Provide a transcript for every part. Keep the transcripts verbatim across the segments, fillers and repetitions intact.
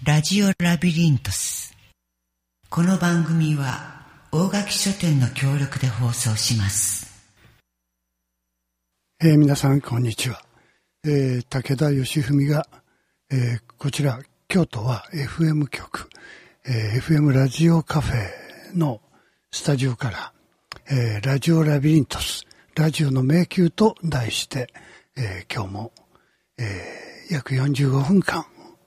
ラジオラビリントス。この番組は大垣書店の協力で放送します。 えー、皆さんこんにちは。えー、武田義文が、えー、こちら京都は エフエム 局、えー、エフエム ラジオカフェのスタジオから、えー、ラジオラビリントス、ラジオの迷宮と題して、えー、今日も、えー、約よんじゅうごふんかん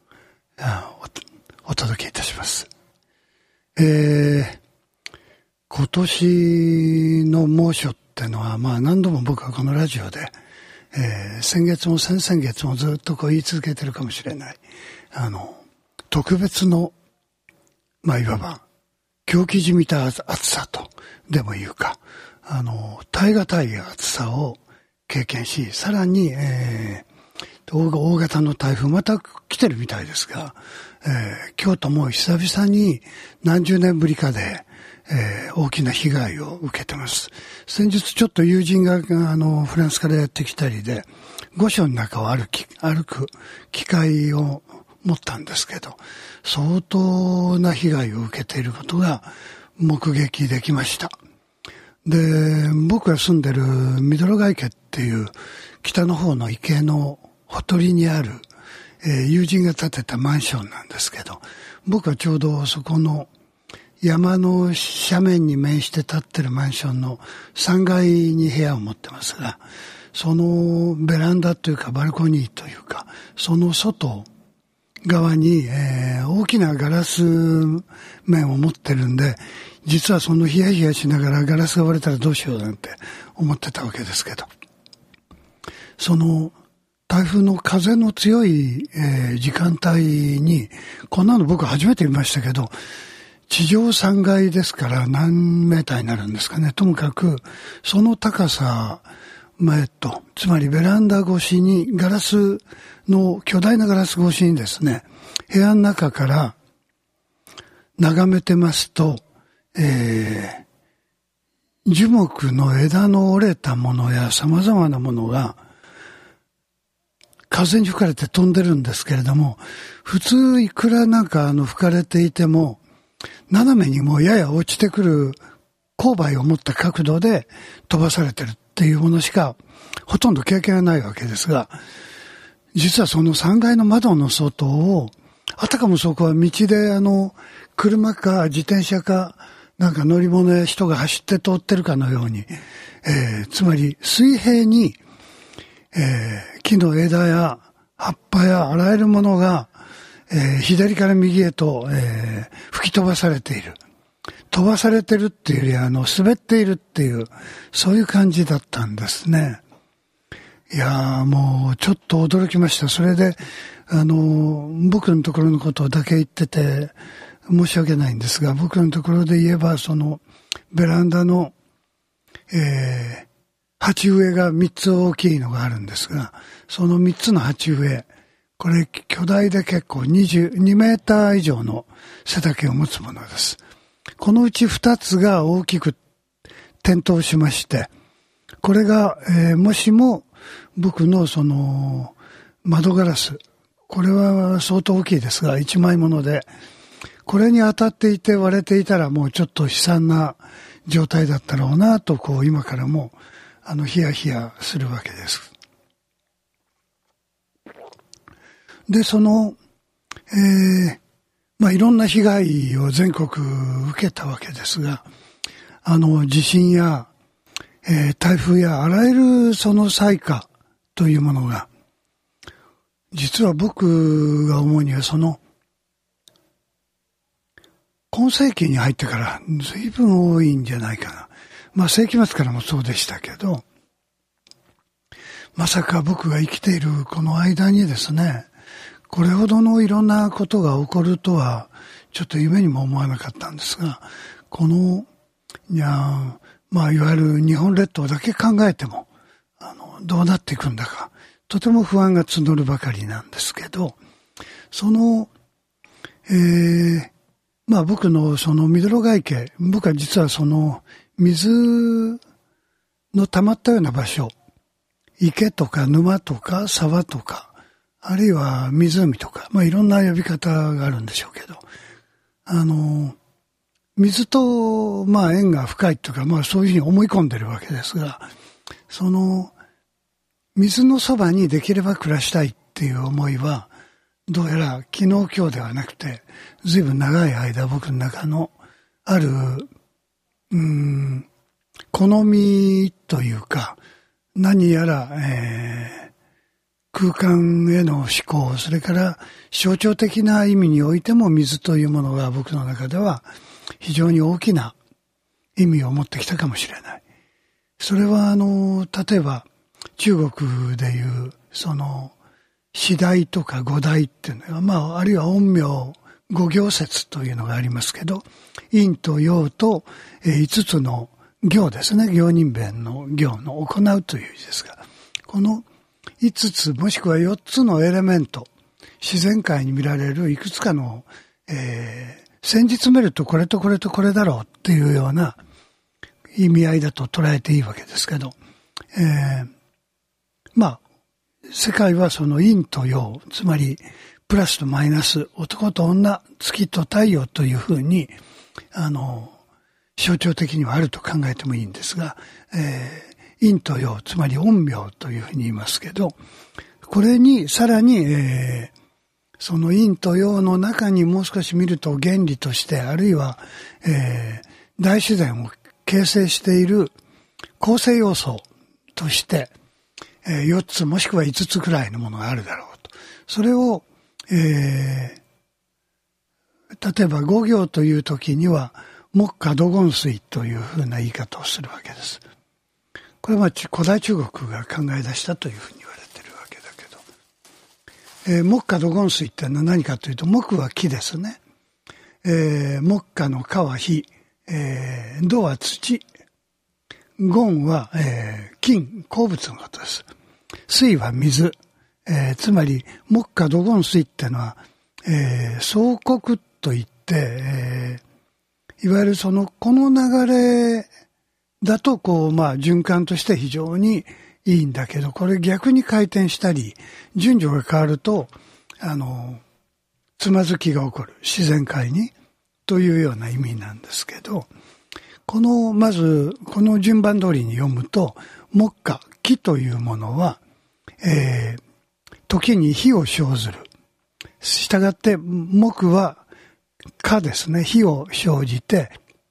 お, お届けいたします。えー、今年の猛暑ってのは、まあ何度も僕はこのラジオで、えー、先月も先々月もずっとこう言い続けてるかもしれない、あの、特別の、まあいわば、狂気じみた暑さとでも言うか、あの、耐え難い暑さを経験し、さらに、えー大型の台風また来てるみたいですが、えー、京都も久々に何十年ぶりかで、えー、大きな被害を受けてます。先日ちょっと友人があのフランスからやってきたりで御所の中を歩き歩く機会を持ったんですけど、相当な被害を受けていることが目撃できました。で、僕が住んでるミドロガ池っていう北の方の池のほとりにある、えー、友人が建てたマンションなんですけど、僕はちょうどそこの山の斜面に面して建ってるマンションのさんがいに部屋を持ってますが、そのベランダというかバルコニーというか、その外側に、えー、大きなガラス面を持ってるんで、実はそのヒヤヒヤしながらガラスが割れたらどうしようなんて思ってたわけですけど、その台風の風の強い、えー、時間帯に、こんなの僕初めて見ましたけど、地上さんがいですから何メーターになるんですかね。ともかく、その高さ、まあ、えっと、つまりベランダ越しに、ガラスの、巨大なガラス越しにですね、部屋の中から眺めてますと、えー、樹木の枝の折れたものや様々なものが、風に吹かれて飛んでるんですけれども、普通いくらなんかあの吹かれていても、斜めにもやや落ちてくる勾配を持った角度で飛ばされてるっていうものしかほとんど経験がないわけですが、実はそのさんがいの窓の外を、あたかもそこは道であの、車か自転車かなんか乗り物や人が走って通ってるかのように、えー、つまり水平に、えー、木の枝や葉っぱやあらゆるものが、えー、左から右へと、えー、吹き飛ばされている。飛ばされてるっていうよりあの滑っているっていうそういう感じだったんですね。いやーもうちょっと驚きました。それであの僕のところのことだけ言ってて申し訳ないんですが、僕のところで言えばそのベランダの、えー鉢植えがみっつ大きいのがあるんですが、そのみっつの鉢植え、これ巨大で結構にじゅうにメーター以上の背丈を持つものです。このうちふたつが大きく転倒しまして、これが、えー、もしも僕のその窓ガラス、これは相当大きいですがいちまいもので、これに当たっていて割れていたらもうちょっと悲惨な状態だったろうなと、こう今からもあのヒヤヒヤするわけです。で、その、えー、まあいろんな被害を全国受けたわけですが、あの地震や、えー、台風やあらゆるその災禍というものが、実は僕が思うにはその今世紀に入ってから随分多いんじゃないかな。まあ世紀末からもそうでしたけど、まさか僕が生きているこの間にですね、これほどのいろんなことが起こるとはちょっと夢にも思わなかったんですが、このいやまあいわゆる日本列島だけ考えてもあのどうなっていくんだかとても不安が募るばかりなんですけど、その、えー、まあ僕のそのミドロガ池、僕は実はその水の溜まったような場所、池とか沼とか沢とか、 あるいは湖とか、まあいろんな呼び方があるんでしょうけど、あの、水と、まあ縁が深いというか、まあそういうふうに思い込んでるわけですが、その、水のそばにできれば暮らしたいっていう思いは、どうやら昨日今日ではなくて、ずいぶん長い間僕の中のある、うーん、好みというか、何やら、えー、空間への思考、それから象徴的な意味においても水というものが僕の中では非常に大きな意味を持ってきたかもしれない。それはあの、例えば中国でいうその四大とか五大っていうのは、まああるいは陰陽五行説というのがありますけど、陰と陽と五つの行ですね、行人弁の行の行うという字ですが、この五つもしくは四つのエレメント、自然界に見られるいくつかの、えー、先日見るとこれとこれとこれだろうっていうような意味合いだと捉えていいわけですけど、えー、まあ世界はその陰と陽、つまりプラスとマイナス、男と女、月と太陽というふうにあの象徴的にはあると考えてもいいんですが、えー陰と陽、つまり陰陽というふうに言いますけど、これにさらに、えー、その陰と陽の中にもう少し見ると原理として、あるいは、えー、大自然を形成している構成要素として、えー、よっつもしくはいつつくらいのものがあるだろうと。それを、えー、例えば五行という時には木火土金水というふうな言い方をするわけです。これは古代中国が考え出したというふうに言われているわけだけど、えー、木火土金水ってのは何かというと、木は木ですね。えー、木火の火は火、えー、土は土、金は、えー、金、鉱物のことです。水は水、えー、つまり木火土金水ってのは、えー、相国といって、えー、いわゆるそのこの流れだとこうまあ循環として非常にいいんだけど、これ逆に回転したり順序が変わるとあのつまずきが起こる、自然界にというような意味なんですけど、このまずこの順番通りに読むと、木火木というものは、えー、時に火を生ずる。したがって木は火ですね、火を生じて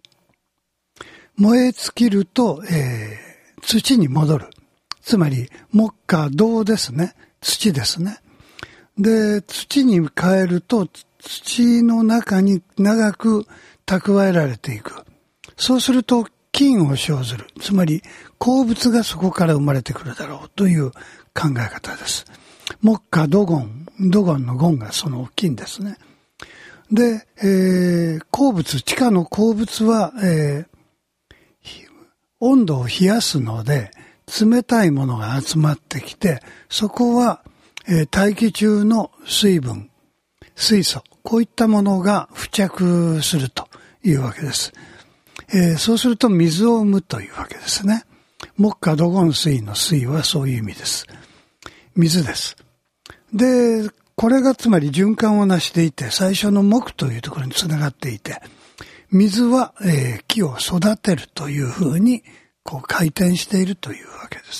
燃え尽きると、えー、土に戻る。つまり木火土ですね、土ですね。で、土に変えると土の中に長く蓄えられていく。そうすると金を生ずる。つまり鉱物がそこから生まれてくるだろうという考え方です。木火土金、土金の金がその金ですね。で、えー、鉱物、地下の鉱物は、えー、温度を冷やすので冷たいものが集まってきて、そこは、えー、大気中の水分、水素、こういったものが付着するというわけです。えー、そうすると水を生むというわけですね。木火土金水の水はそういう意味です。水です。で、これがつまり循環を成していて、最初の木というところにつながっていて、水は、えー、木を育てるというふうにこう回転しているというわけです。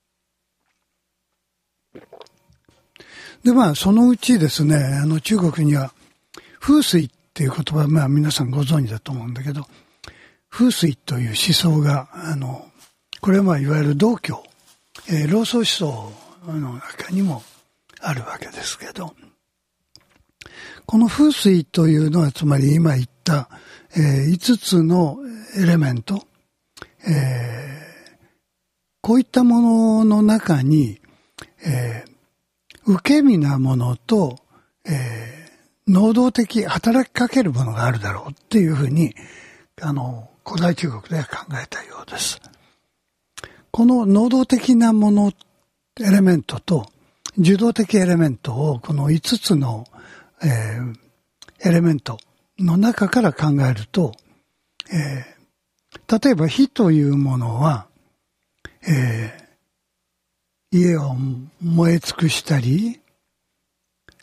で、まあそのうちですね、あの中国には風水っていう言葉はまあ皆さんご存知だと思うんだけど、風水という思想が、あのこれはまあいわゆる道教、えー、老荘思想の中にもあるわけですけど、この風水というのはつまり今言った、えー、いつつのエレメント、えー、こういったものの中に、えー、受け身なものと、えー、能動的、働きかけるものがあるだろうっていうふうに、あの、古代中国では考えたようです。この能動的なもの、エレメントと、受動的エレメントを、このいつつの、えー、エレメントの中から考えると、えー、例えば火というものは、えー、家を燃え尽くしたり、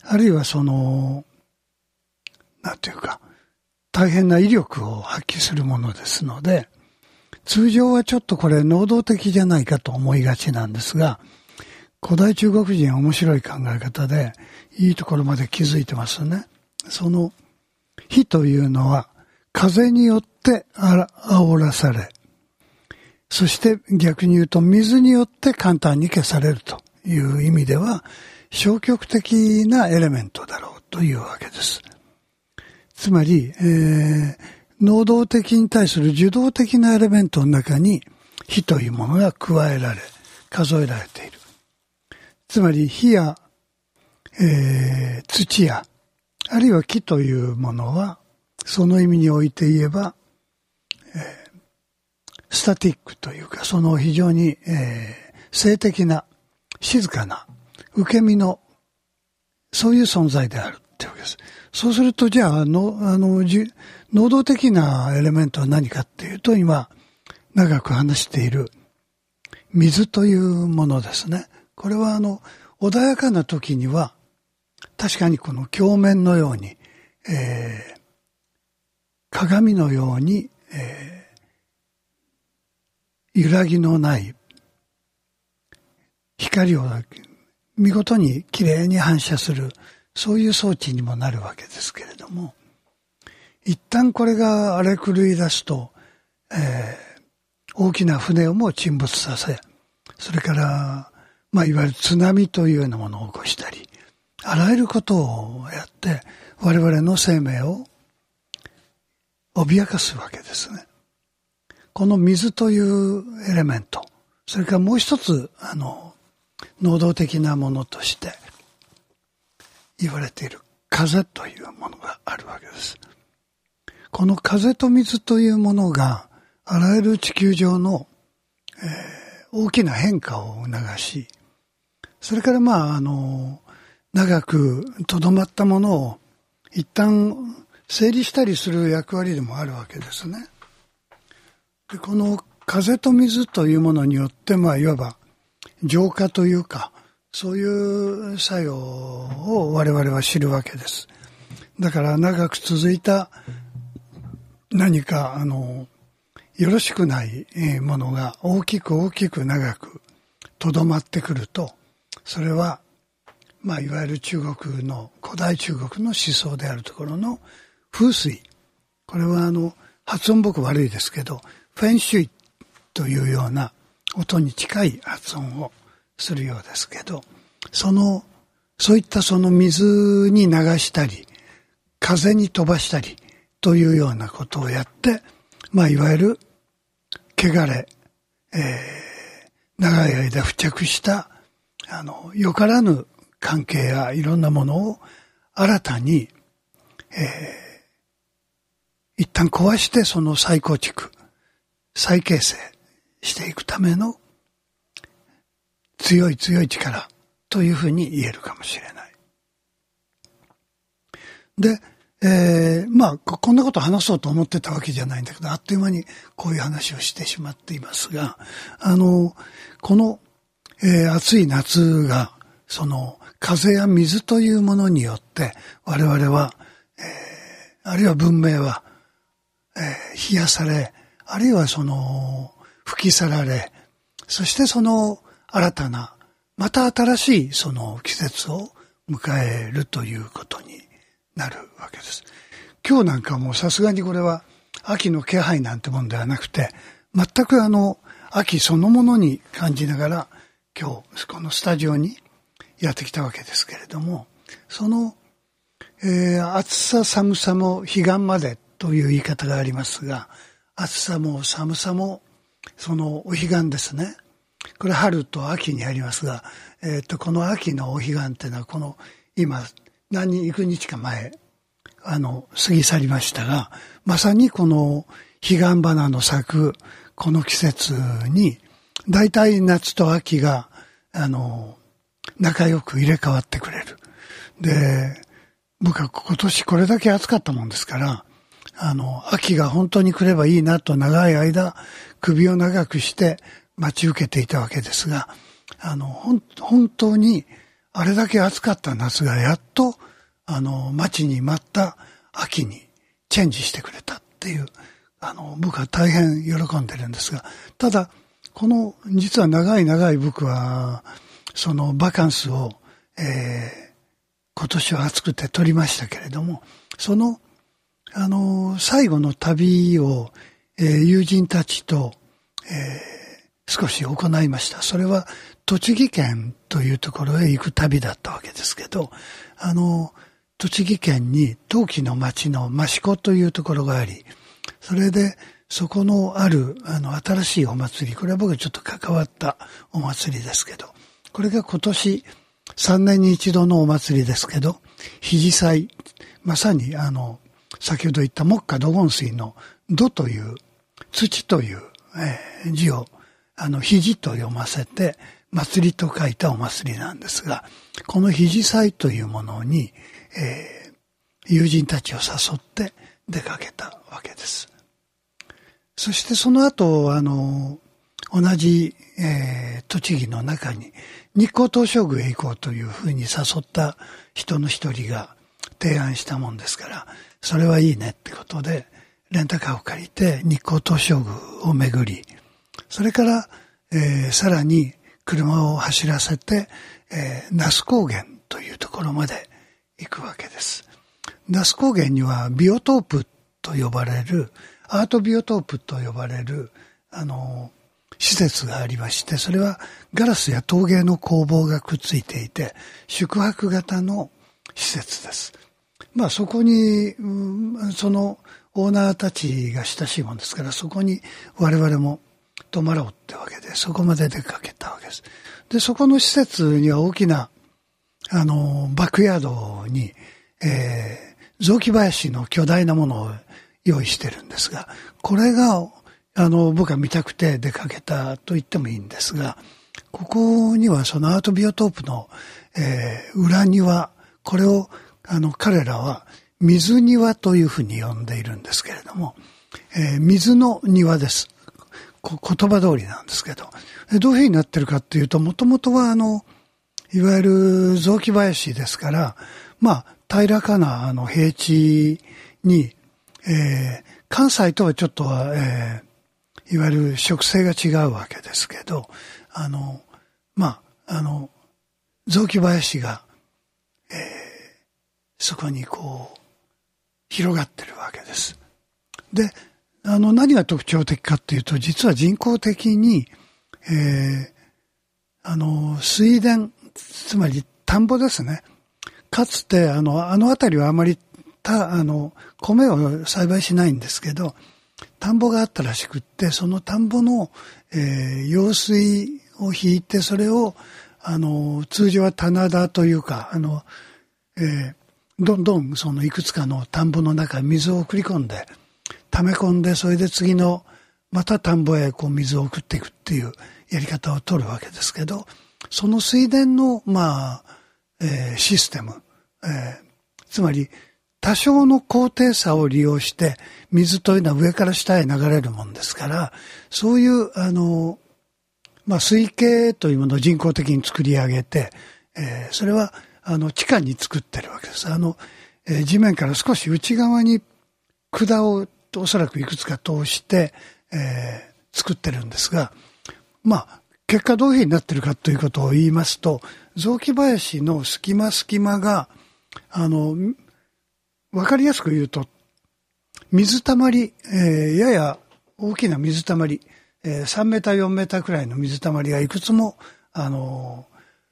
あるいはその、なんていうか、大変な威力を発揮するものですので、通常はちょっとこれ能動的じゃないかと思いがちなんですが、古代中国人は面白い考え方で、いいところまで気づいてますね。その火というのは風によって煽らされ、そして逆に言うと水によって簡単に消されるという意味では消極的なエレメントだろうというわけです。つまり、えー、能動的に対する受動的なエレメントの中に火というものが加えられ、数えられている。つまり火や、えー、土や、あるいは木というものは、その意味において言えば、えー、スタティックというか、その非常に、えー、静的な、静かな、受け身の、そういう存在であるってわけです。そうすると、じゃあ、の、あの、じ、能動的なエレメントは何かっていうと、今、長く話している、水というものですね。これは、あの、穏やかな時には、確かにこの鏡面のように、えー、鏡のように、えー、揺らぎのない光を見事にきれいに反射する、そういう装置にもなるわけですけれども、一旦これが荒れ狂い出すと、えー、大きな船をも沈没させ、それから、まあ、いわゆる津波というようなものを起こしたり、あらゆることをやって、我々の生命を脅かすわけですね。この水というエレメント、それからもう一つ、あの、能動的なものとして言われている風というものがあるわけです。この風と水というものがあらゆる地球上の、えー、大きな変化を促し、それからまあ、あの、長くとどまったものを一旦整理したりする役割でもあるわけですね。で、この風と水というものによって、まあ、いわば浄化というか、そういう作用を我々は知るわけです。だから長く続いた何か、あの、よろしくないものが大きく大きく長くとどまってくると、それは、まあ、いわゆる中国の、古代中国の思想であるところの風水。これはあの、発音僕悪いですけど、フェンシュイというような音に近い発音をするようですけど、その、そういったその水に流したり、風に飛ばしたりというようなことをやって、まあ、いわゆる、汚れ、えー、長い間付着した、あの、よからぬ関係やいろんなものを新たに、えー、一旦壊してその再構築、再形成していくための強い強い力というふうに言えるかもしれない。で、えー、まあ、こんなこと話そうと思ってたわけじゃないんだけど、あっという間にこういう話をしてしまっていますが、あの、この、えー、暑い夏が、その、風や水というものによって、我々は、えー、あるいは文明は、えー、冷やされ、あるいはその、吹き去られ、そしてその、新たな、また新しいその季節を迎えるということになるわけです。今日なんかもうさすがにこれは秋の気配なんてもんではなくて、全くあの、秋そのものに感じながら、今日このスタジオにやってきたわけですけれども、その、えー、暑さ寒さも彼岸までという言い方がありますが、暑さも寒さもそのお彼岸ですね。これ春と秋にありますが、えっと、この秋のお彼岸っていうのはこの今何幾日か前、あの、過ぎ去りましたが、まさにこの彼岸花の咲くこの季節に、だいたい夏と秋が、あの、仲良く入れ替わってくれる。で、僕は今年これだけ暑かったもんですから、あの、秋が本当に来ればいいなと長い間首を長くして待ち受けていたわけですが、あの、ほん本当にあれだけ暑かった夏がやっと、あの、待ちに待った秋にチェンジしてくれたっていう、あの、僕は大変喜んでるんですが、ただ、この、実は長い長い僕は、そのバカンスを、えー、今年は暑くて取りましたけれども、その、あの、最後の旅を、えー、友人たちと、えー、少し行いました。それは栃木県というところへ行く旅だったわけですけど、あの、栃木県に陶器の町の益子というところがあり、それでそこのある、あの、新しいお祭り、これは僕ちょっと関わったお祭りですけど、これが今年さんねんに一度のお祭りですけど、肘祭、まさにあの、先ほど言った木下土金水の土という土という、えー、字をあの肘と読ませて祭りと書いたお祭りなんですが、この肘祭というものに、えー、友人たちを誘って出かけたわけです。そしてその後あの同じ、えー、栃木の中に日光東照宮へ行こうというふうに誘った人の一人が提案したもんですから、それはいいねってことでレンタカーを借りて日光東照宮を巡り、それから、えー、さらに車を走らせて、えー、那須高原というところまで行くわけです。那須高原にはビオトープと呼ばれる、アートビオトープと呼ばれる、あの、施設がありまして、それはガラスや陶芸の工房がくっついていて、宿泊型の施設です。まあそこに、うん、そのオーナーたちが親しいもんですから、そこに我々も泊まろうってわけで、そこまで出かけたわけです。で、そこの施設には大きな、あの、バックヤードに、えー、雑木林の巨大なものを用意してるんですが、これが、あの、僕は見たくて出かけたと言ってもいいんですが、ここにはそのアートビオトープの、えー、裏庭、これを、あの、彼らは水庭というふうに呼んでいるんですけれども、えー、水の庭です。こ言葉通りなんですけど、どういうふうになってるかっていうと、もともとはあの、いわゆる雑木林ですから、まあ、平らかなあの平地に、えー、関西とはちょっとは、えー、いわゆる植生が違うわけですけど、あの、まあ、あの、雑木林が、えー、そこにこう、広がってるわけです。で、あの、何が特徴的かっていうと、実は人工的に、えー、あの、水田、つまり田んぼですね。かつて、あの、あの辺りはあまり、た、あの、米を栽培しないんですけど、田んぼがあったらしくって、その田んぼの、えー、用水を引いて、それを、あの、通常は棚田というか、あの、えー、どんどんそのいくつかの田んぼの中に水を送り込んで、溜め込んで、それで次の、また田んぼへこう水を送っていくっていうやり方を取るわけですけど、その水田の、まあ、えー、システム、えー、つまり、多少の高低差を利用して、水というのは上から下へ流れるもんですから、そういう、あの、まあ、水系というものを人工的に作り上げて、えー、それは、あの、地下に作ってるわけです。あの、えー、地面から少し内側に管をおそらくいくつか通して、えー、作ってるんですが、まあ、結果どういうふうになってるかということを言いますと、雑木林の隙間隙間が、あの、わかりやすく言うと、水たまり、えー、やや大きな水たまり、えー、さんメーター、よんメーターくらいの水たまりがいくつも、あの、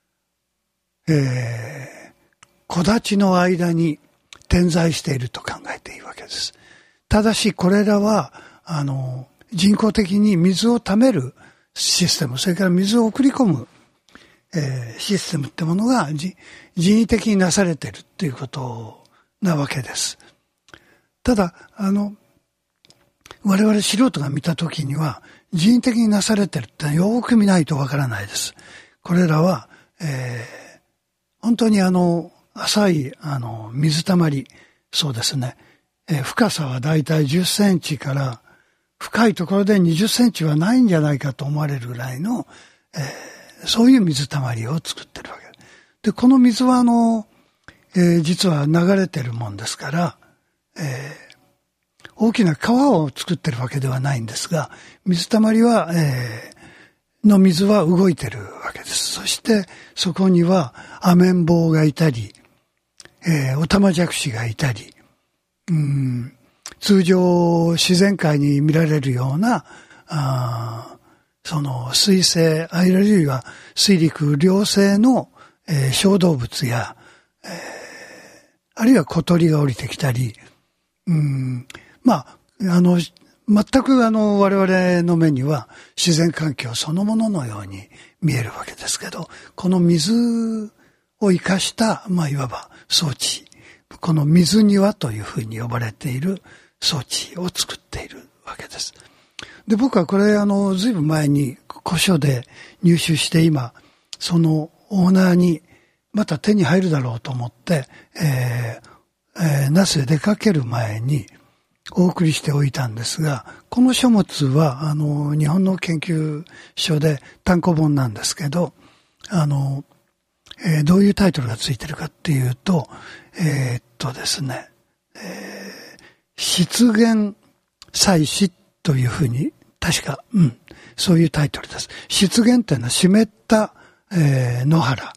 えー、木立の間に点在していると考えていいわけです。ただし、これらは、あの、人工的に水を溜めるシステム、それから水を送り込む、えー、システムってものが人為的になされているっていうことなわけです。ただ、あの、我々素人が見たときには、人為的になされているってよーく見ないとわからないです。これらは、えー、本当にあの、浅い、あの、水たまり、そうですね。えー、深さはだいたいじゅっセンチから、深いところでにじゅっセンチはないんじゃないかと思われるぐらいの、えー、そういう水たまりを作ってるわけです。 で、この水はあの、えー、実は流れてるもんですから、えー、大きな川を作ってるわけではないんですが、水たまりは、えー、の水は動いてるわけです。そしてそこにはアメンボウがいたり、えー、オタマジャクシがいたり、うん、通常自然界に見られるような、あその水生、あるいは水陸両生の、えー、小動物や、えー、あるいは小鳥が降りてきたり、うん、まあ、あの、全くあの我々の目には自然環境そのもののように見えるわけですけど、この水を生かした、まあいわば装置、この水庭というふうに呼ばれている装置を作っているわけです。で、僕はこれあのずいぶん前に古書で入手して今そのオーナーにまた手に入るだろうと思って、えーえー、那須へ出かける前にお送りしておいたんですが、この書物はあの日本の研究所で単行本なんですけど、あの、えー、どういうタイトルがついてるかっていうと、えー、っとですね、えー、湿原採取というふうに確か、うん、そういうタイトルです。湿原っていうのは湿った、えー、野原、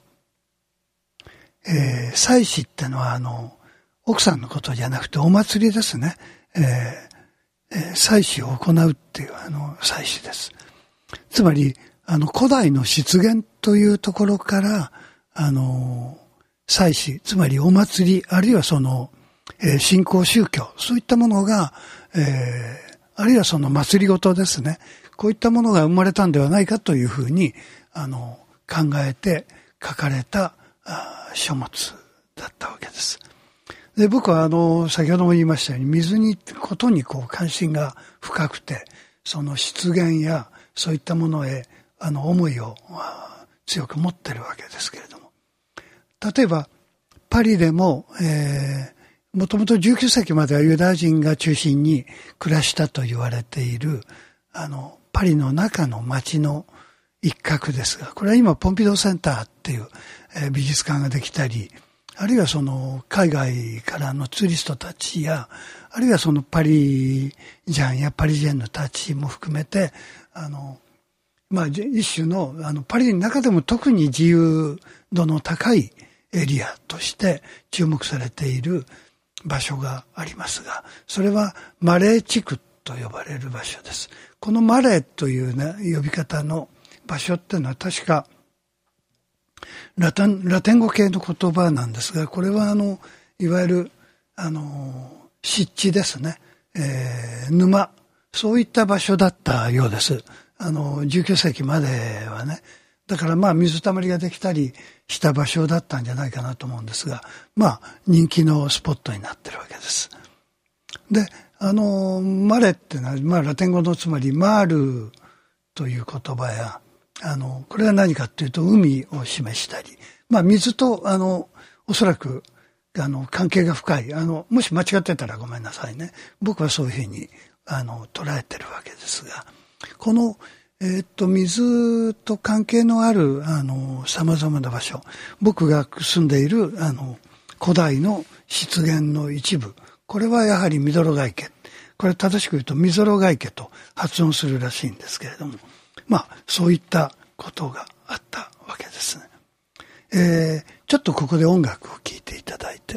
えー、採取っていうのはあの奥さんのことじゃなくてお祭りですね。えーえー、祭祀を行うっていうあの祭祀です。つまりあの古代の湿原というところからあの祭祀、つまりお祭りあるいはその、えー、信仰宗教、そういったものが、えー、あるいはその祭りごとですね、こういったものが生まれたんではないかというふうにあの考えて書かれたあ書物だったわけです。で、僕はあの先ほども言いましたように水にことにこう関心が深くて、その湿原やそういったものへあの思いを強く持ってるわけですけれども、例えばパリでも、えー、もともとじゅうきゅう世紀まではユダヤ人が中心に暮らしたと言われているあのパリの中の街の一角ですが、これは今ポンピドーセンターっていう、えー、美術館ができたり、あるいはその海外からのツーリストたちや、あるいはそのパリジャンやパリジェンヌたちも含めて、あの、まあ一種の、あのパリの中でも特に自由度の高いエリアとして注目されている場所がありますが、それはマレー地区と呼ばれる場所です。このマレーというね、呼び方の場所っていうのは確かラテン、ラテン語系の言葉なんですが、これはあの、いわゆる、あの、湿地ですね。えー、沼。そういった場所だったようです。あの、じゅうきゅう世紀まではね。だからまあ水たまりができたりした場所だったんじゃないかなと思うんですが、まあ人気のスポットになってるわけです。で、あの、マレっていうのは、まあラテン語のつまりマールという言葉や、あの、これは何かっていうと海を示したり、まあ水と、あの、おそらく、あの、関係が深い。あの、もし間違ってたらごめんなさいね。僕はそういうふうに、あの、捉えてるわけですが、この、えー、っと、水と関係のある、あの、様々な場所。僕が住んでいる、あの、古代の湿原の一部。これはやはりミドロガイケ。これ正しく言うとミゾロガイケと発音するらしいんですけれども、まあ、そういったことがあったわけですね。えー、ちょっとここで音楽を聴いていただいて。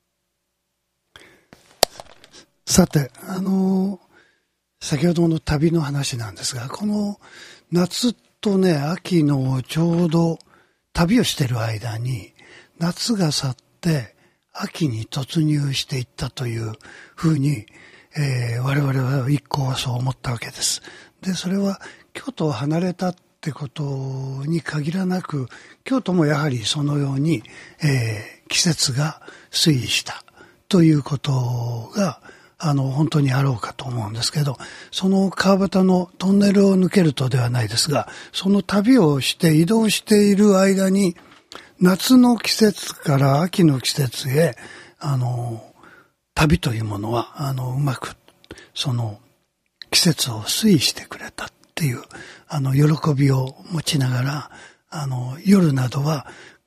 さて、あのー、先ほどの旅の話なんですが、この夏とね、秋のちょうど旅をしている間に、夏が去って秋に突入していったというふうに、えー、我々は一行はそう思ったわけです。で、それは京都を離れたってことに限らなく、京都もやはりそのように、えー、季節が推移したということが、あの、本当にあろうかと思うんですけど、その川端のトンネルを抜けるとではないですが、その旅をして移動している間に、夏の季節から秋の季節へ、あの、旅というものは、あの、うまく、その、季節を推移してくれたっていう、あの、喜びを持ちながら、あの、夜などは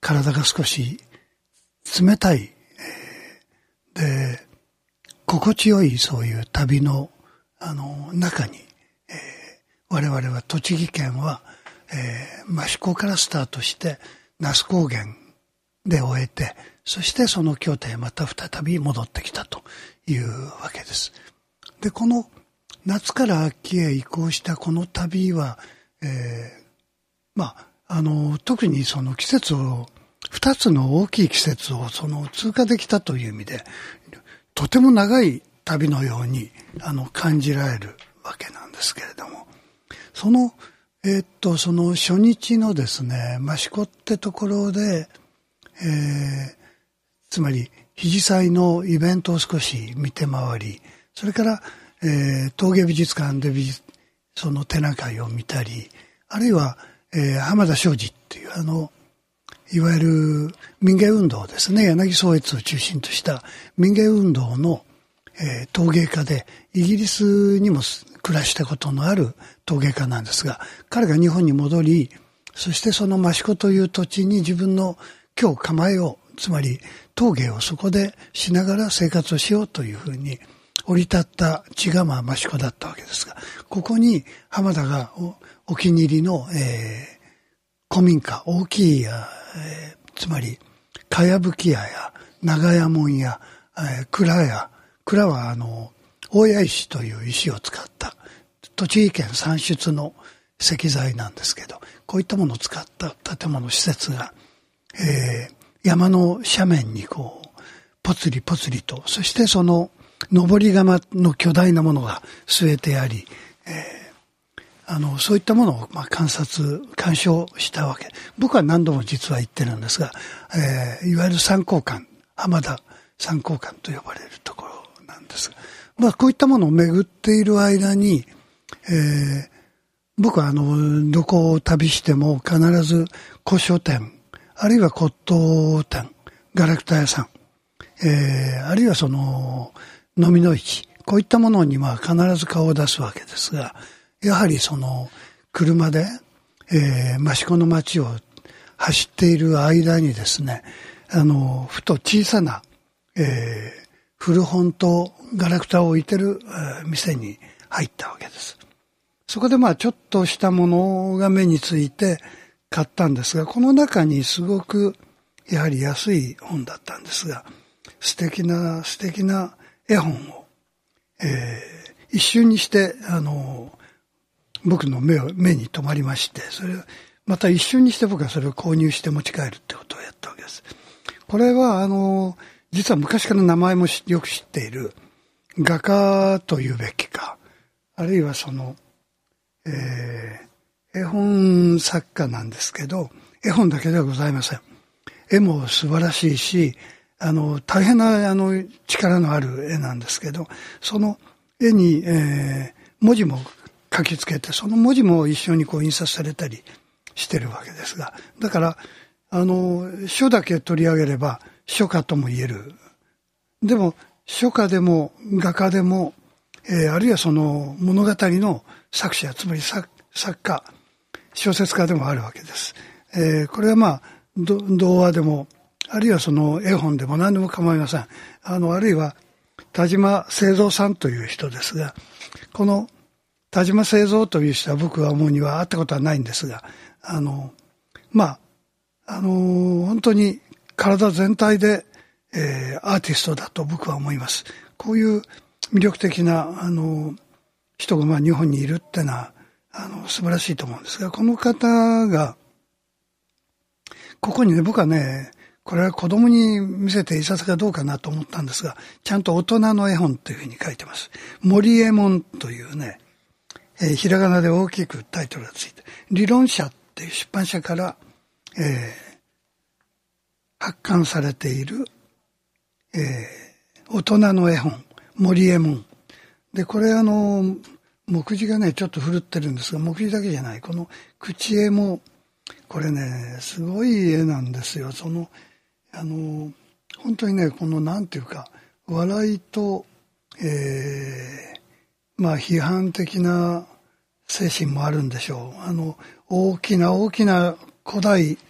体が少し冷たい、えー、で、心地よいそういう旅の、あの、中に、えー、我々は栃木県は、えー、益子からスタートして、那須高原で終えて、そしてその京都へまた再び戻ってきたというわけです。で、この夏から秋へ移行したこの旅は、えー、まあ、あの、特にその季節を、二つの大きい季節をその通過できたという意味で、とても長い旅のように、あの、感じられるわけなんですけれども、その、えー、っと、その初日のですね、益子ってところで、えー、つまり、肘祭のイベントを少し見て回り、それから、えー、陶芸美術館で美術、その展覧会を見たり、あるいは、えー、浜田庄司っていう、あの、いわゆる民芸運動ですね、柳宗悦を中心とした民芸運動の、えー、陶芸家で、イギリスにも暮らしたことのある陶芸家なんですが、彼が日本に戻り、そしてその益子という土地に自分の居構えを、つまり陶芸をそこでしながら生活をしようというふうに降り立った地がまあ益子だったわけですが、ここに浜田が お, お気に入りの、えー、古民家、大きい、えー、つまりかやぶき屋や長屋門屋、えー、蔵屋、蔵はあの大谷石という石を使った栃木県産出の石材なんですけど、こういったものを使った建物施設が、えー、山の斜面にこうぽつりぽつりと、そしてその登り窯の巨大なものが据えてあり、えー、あのそういったものをまあ観察鑑賞したわけ。僕は何度も実は行ってるんですが、えー、いわゆる三光館、浜田三光館と呼ばれるところなんですが、まあこういったものを巡っている間に、えー、僕はあのどこを旅しても必ず古書店、あるいは骨董店、ガラクタ屋さん、えー、あるいはその飲みの市、こういったものにまあ必ず顔を出すわけですが、やはりその車で、えー、益子の街を走っている間にですね、あのふと小さな、えー、古本とガラクタを置いてる、えー、店に入ったわけです。そこでまあちょっとしたものが目について買ったんですが、この中にすごくやはり安い本だったんですが、素敵な素敵な絵本を、えー、一瞬にしてあの僕の目を目に留まりまして、それまた一瞬にして僕はそれを購入して持ち帰るってことをやったわけです。これはあの実は昔から名前もよく知っている画家というべきか、あるいはその、えー、絵本作家なんですけど、絵本だけではございません。絵も素晴らしいし、あの大変なあの力のある絵なんですけど、その絵に、えー、文字も書き付けて、その文字も一緒にこう印刷されたりしてるわけですが、だからあの書だけ取り上げれば書家とも言える。でも書家でも画家でも、えー、あるいはその物語の作者、つまり 作, 作家小説家でもあるわけです。えー、これはまあ童話でも、あるいはその絵本でも何でも構いません。あのあるいは田島清三さんという人ですが、この田島清三という人は僕は思うには会ったことはないんですが、あのまああの本当に体全体で、えー、アーティストだと僕は思います。こういう魅力的なあの人がまあ日本にいるってのはあの素晴らしいと思うんですが、この方がここにね、僕はね、これは子供に見せていささかどうかなと思ったんですが、ちゃんと大人の絵本というふうに書いてます。森右衛門というね、えー、ひらがなで大きくタイトルがついて、理論者っていう出版社から、えー、発刊されている、えー、大人の絵本、森右衛門。で、これあの、目次がね、ちょっと古ってるんですが、目次だけじゃない。この口絵も、これね、すごい絵なんですよ。その、あの、本当にね、このなんていうか、笑いと、えー、まあ批判的な精神もあるんでしょう。あの、大きな大きな古代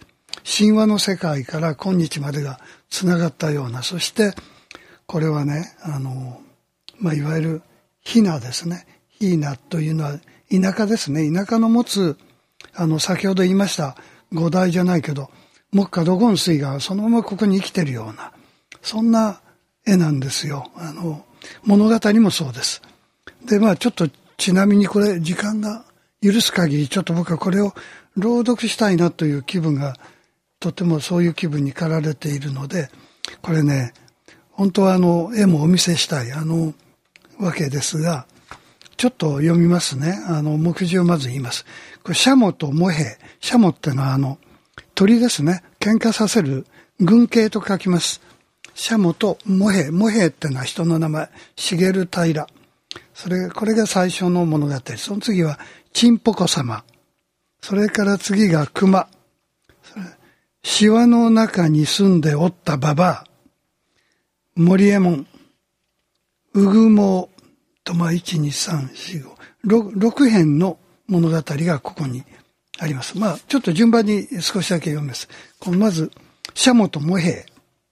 神話の世界から今日までがつながったような、そしてこれはね、あの、まあ、いわゆるヒナですね。ヒナというのは田舎ですね。田舎の持つ、あの、先ほど言いました五大じゃないけど、木下土金水がそのままここに生きてるような、そんな絵なんですよ。あの、物語もそうです。で、まあちょっとちなみにこれ時間が許す限りちょっと僕はこれを朗読したいなという気分が、とてもそういう気分に駆られているので、これね、本当はあの絵もお見せしたいあのわけですが、ちょっと読みますね。あの目次をまず言います。これシャモとモヘ。シャモってのはあの鳥ですね。喧嘩させる軍鶏と書きます。シャモとモヘ。モヘってのは人の名前。茂平。それ、これが最初の物語。その次はチンポコ様。それから次が熊。それシワの中に住んでおったババア。森右衛門。うぐもと、まあ、いち、に、さん、よん、ご、ろく編の物語がここにあります。まあ、ちょっと順番に少しだけ読みます。このまず、シャモとモヘイ。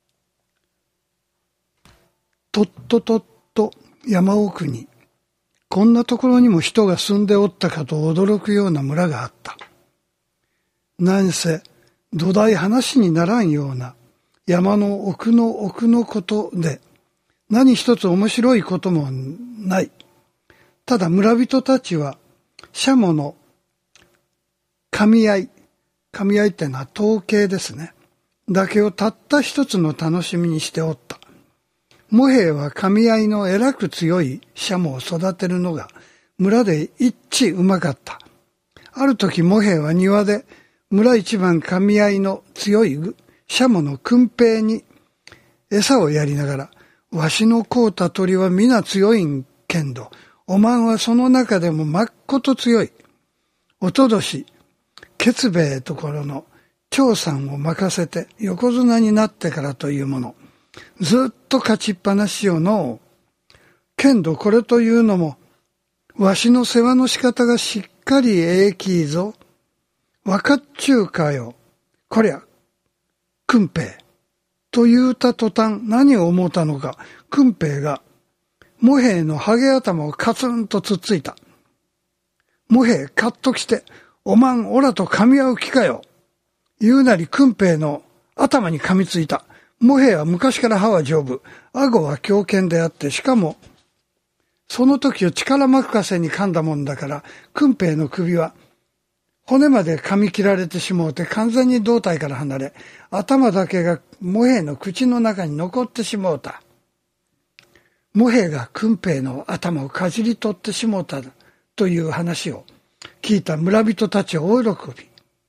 とっととっと山奥に、こんなところにも人が住んでおったかと驚くような村があった。なんせ、土台話にならんような山の奥の奥のことで、何一つ面白いこともない。ただ村人たちは、シャモの神合い、神合いってのは統計ですね。だけをたった一つの楽しみにしておった。モヘイは神合いのえらく強いシャモを育てるのが村で一致うまかった。ある時モヘイは庭で村一番神合いの強いシャモの訓兵に餌をやりながら、わしの飼うた鳥は皆強いんけんど、おまんはその中でもまっこと強い。おととし、ケベイところの長さんを任せて横綱になってからというもの。ずっと勝ちっぱなしよの。けんどこれというのも、わしの世話の仕方がしっかりええきいぞ。わかっちゅうかよ。こりゃ、訓兵衛。と言うた途端何を思ったのか、訓兵衛が、モヘイのハゲ頭をカツンとつっついた。モヘイカッと来て、おまんおらと噛み合う気かよ。言うなり訓兵衛の頭に噛みついた。モヘイは昔から歯は丈夫。顎は強健であって、しかも、その時を力任せに噛んだもんだから、訓兵衛の首は、骨まで噛み切られてしもうて完全に胴体から離れ、頭だけがモヘイの口の中に残ってしもうた。モヘイが訓兵衛の頭をかじり取ってしもうたという話を聞いた村人たちは大喜び。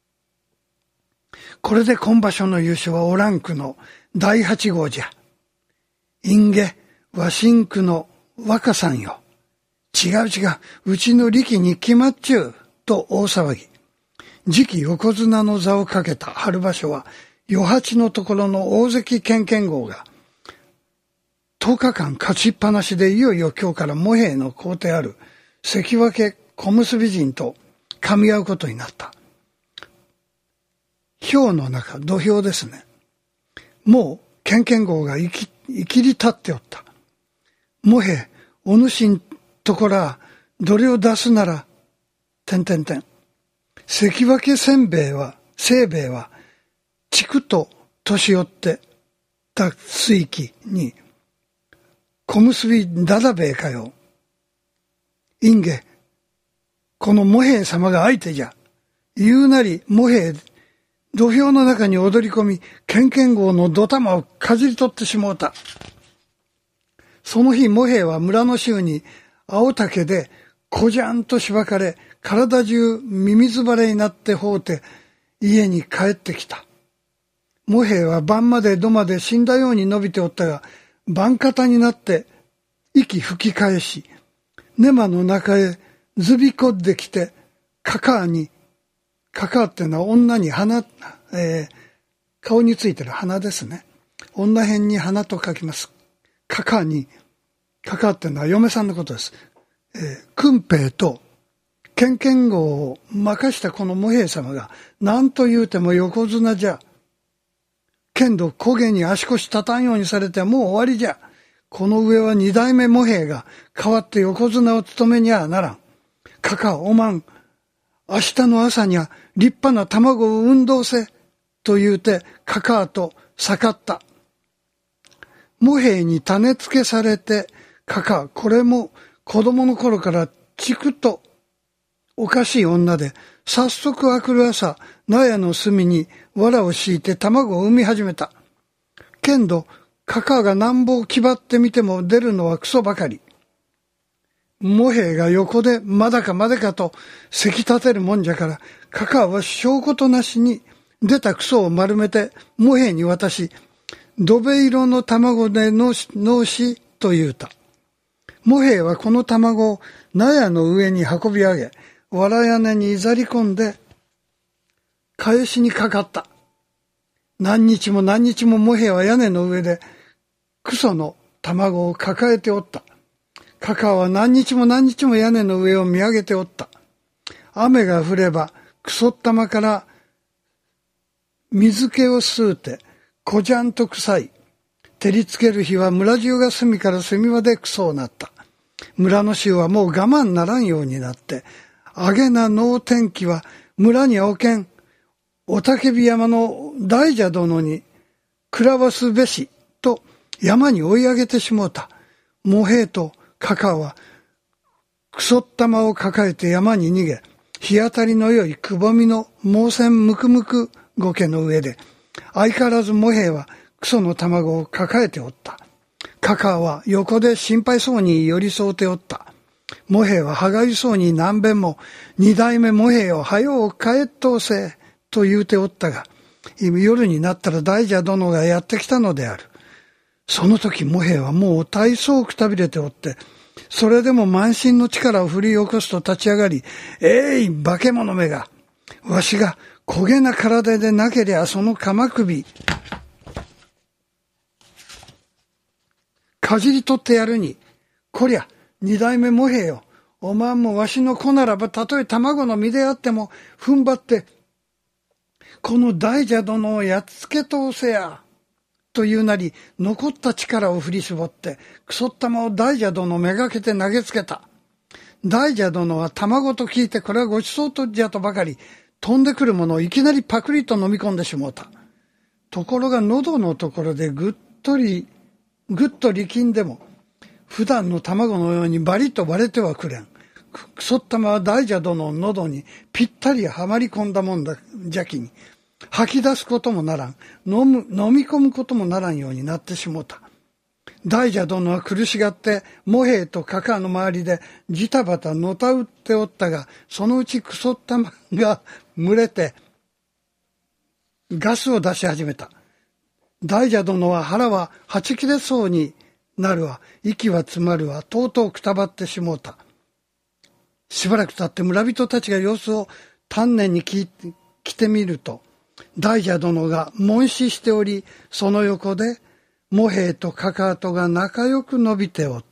これで今場所の優勝はオランクのだいはち号じゃ。インゲ、ワシンクの若さんよ。違う違う、うちの力に決まっちゅう、と大騒ぎ。次期横綱の座をかけた春場所は、与八のところの大関健健号が、とおかかん勝ちっぱなしでいよいよ今日からモヘイの皇帝ある関脇小結人と噛み合うことになった。票の中、土俵ですね。もう、健健号が生き、生きり立っておった。モヘイ、お主んとこら、どれを出すなら、てんてんてん。関脇せんべいは、せいべいは、地区と年寄ってた水域に、小結びだだべえかよ。インゲ、このモヘイ様が相手じゃ。言うなり、モヘイ、土俵の中に踊り込み、健健号のドタマをかじり取ってしもうた。その日、モヘイは村の衆に青竹でこじゃんとしばかれ、体中ミミズバレになってほうて家に帰ってきた。モヘイは晩まで土まで死んだように伸びておったが、晩方になって息吹き返し、寝間の中へずびこってきて、カカーに、カカーってのは女に鼻、えー、顔についてる鼻ですね。女辺に鼻と書きます。カカーに、カカーってのは嫁さんのことです。えー、訓兵衛と健健号を任したこのモヘイ様が何と言うても横綱じゃけんど焦げに足腰立たんようにされてはもう終わりじゃ。この上は二代目茂兵が代わって横綱を務めにはならん。かかおまん、明日の朝には立派な卵を産んどうせ、と言うてかかと盛った。茂兵に種付けされて、かか、これも子供の頃からちくとおかしい女で、早速あくる朝、納屋の隅に藁を敷いて卵を産み始めた。けんど、かかがなんぼ気張ってみても出るのはクソばかり。茂兵が横でまだかまだかとせき立てるもんじゃから、かかは証拠となしに出たクソを丸めて茂兵に渡し、どべ色の卵でのし、のしと言うた。茂兵はこの卵を納屋の上に運び上げ、藁屋根にいざり込んで、返しにかかった。何日も何日も茂兵は屋根の上で、クソの卵を抱えておった。かかは何日も何日も屋根の上を見上げておった。雨が降れば、クソ玉から水気を吸うて、こじゃんと臭い。照りつける日は村中が隅から隅までクソになった。村の衆はもう我慢ならんようになって、あげな能天気は村におけん、おたけび山の大蛇殿にくらわすべしと山に追い上げてしもうた。茂兵とかかはくそったまを抱えて山に逃げ、日当たりの良いくぼみの毛線むくむく苔の上で、相変わらず茂兵はクソの卵を抱えておった。かかは横で心配そうに寄り添うておった。茂兵ははがゆそうに何べんも二代目茂兵をはよう帰っとうせと言うておったが、夜になったら大蛇殿がやってきたのである。その時茂兵はもう大層くたびれておって、それでも満身の力を振り起こすと立ち上がり、えい化け物めが、わしが焦げな体でなけりゃその鎌首、かじり取ってやるに、こりゃ二代目茂兵よ、おまんもわしの子ならばたとえ卵の身であっても踏ん張ってこの大蛇殿をやっつけとうせや、というなり残った力を振り絞ってくそったまを大蛇殿めがけて投げつけた。大蛇殿は卵と聞いてこれはごちそうとじゃとばかり飛んでくるものをいきなりパクリと飲み込んでしもうた。ところが喉のところでぐっとりぐっと力んでも普段の卵のようにバリッと割れてはくれん。くそったまは大蛇殿の喉にぴったりはまり込んだもんだ邪気に、吐き出すこともならん、飲む飲み込むこともならんようになってしもうた。大蛇殿は苦しがって茂兵とかかの周りでジタバタのたうっておったが、そのうちくそったまが群れてガスを出し始めた。大蛇殿は腹ははち切れそうになるわ、息は詰まるわ、とうとうくたばってしもうた。しばらく経って村人たちが様子を丹念に聞いて来てみると、大蛇殿が悶死しており、その横で茂兵とかかとが仲良く伸びておった。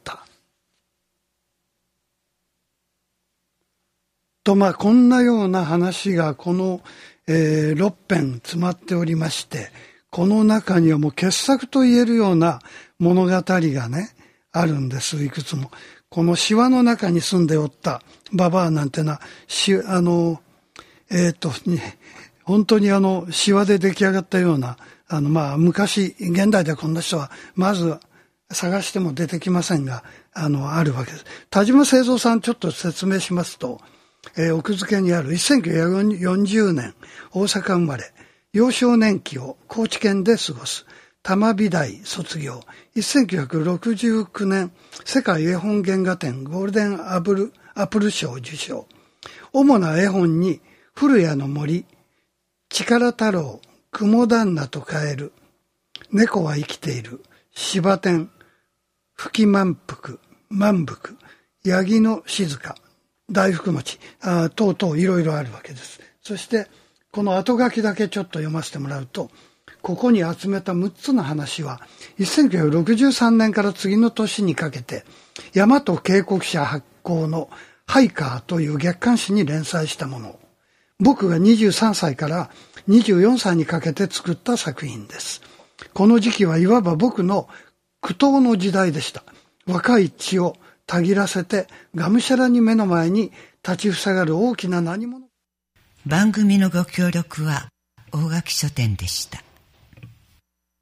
とまあこんなような話がこの、えー、ろっぺん詰まっておりまして、この中にはもう傑作と言えるような物語がねあるんです。いくつも。このシワの中に住んでおったババアなんてのはしあのえっ、ー、と本当にあのシワで出来上がったようなあのまあ昔現代ではこんな人はまず探しても出てきませんが、あのあるわけです。田島清三さんちょっと説明しますと、えー、奥付けにあるせんきゅうひゃくよんじゅうねん大阪生まれ、幼少年期を高知県で過ごす。玉美大卒業。せんきゅうひゃくろくじゅうきゅうねん世界絵本原画展ゴールデンアップル、アップル賞を受賞。主な絵本に古谷の森、力太郎、雲旦那とカエル、猫は生きている、柴天、吹満腹、満腹、ヤギの静か、大福餅、あ等々いろいろあるわけです。そしてこの後書きだけちょっと読ませてもらうと、ここに集めたむっつの話はせんきゅうひゃくろくじゅうさんねんから次の年にかけて大和渓谷社発行のハイカーという月刊誌に連載したもの。 僕がにじゅうさんさいからにじゅうよんさいにかけて作った作品です。この時期はいわば僕の苦闘の時代でした。若い血をたぎらせてがむしゃらに目の前に立ちふさがる大きな何者。 番組のご協力は大垣書店でした。